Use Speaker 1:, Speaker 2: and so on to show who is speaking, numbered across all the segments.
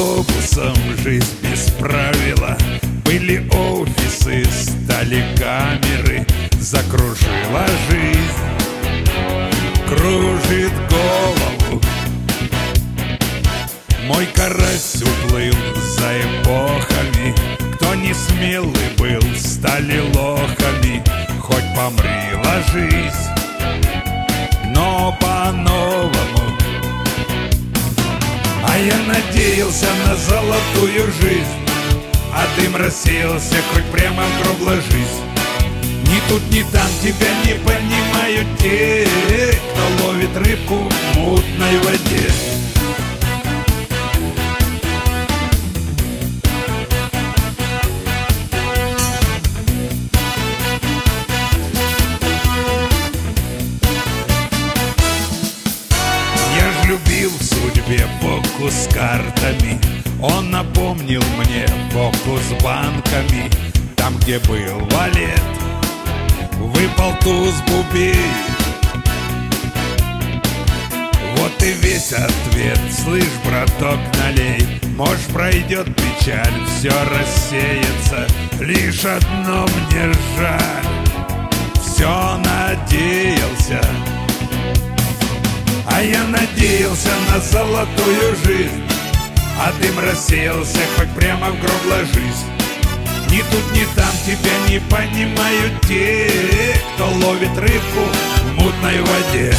Speaker 1: автобусом жизнь без правила. Были офисы, стали камеры, закружила жизнь, кружит голову. Мой карась уплыл за эпохами. Кто не смелый был, стали лохами. Хоть помри, ложись, но по-новому. А я надеялся на золотую жизнь, а дым рассеялся, хоть прямо в гроб ложись. Ни тут, ни там тебя не понимают те, кто ловит рыбку в мутной воде. Я ж любил в судьбе фокус с картами. Он напомнил мне фокус с банками. Там, где был валет, выпал туз бубей. Вот и весь ответ, слышь, браток, налей. Может, пройдет печаль, все рассеется. Лишь одно мне жаль, все надеялся. А я надеялся на золотую жизнь, а дым рассеялся, хоть прямо в гроб ложись. Ни тут, ни там тебя не понимают те, кто ловит рыбку в мутной воде.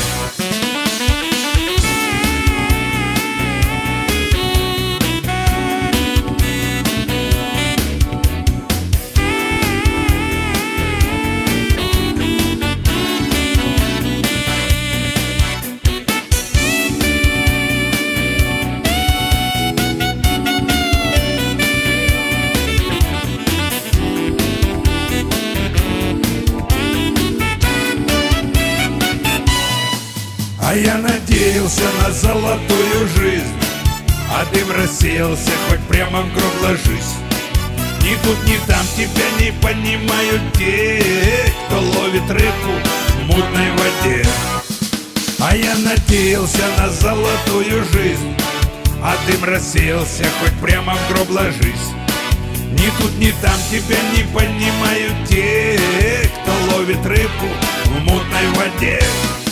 Speaker 1: А я надеялся на золотую жизнь, а дым рассеялся, хоть прямо в гроб ложись. Ни тут, ни там тебя не понимают те, кто ловит рыбку в мутной воде. А я надеялся на золотую жизнь, а дым рассеялся, хоть прямо в гроб ложись. Ни тут, ни там тебя не понимают те, кто ловит рыбку в мутной воде.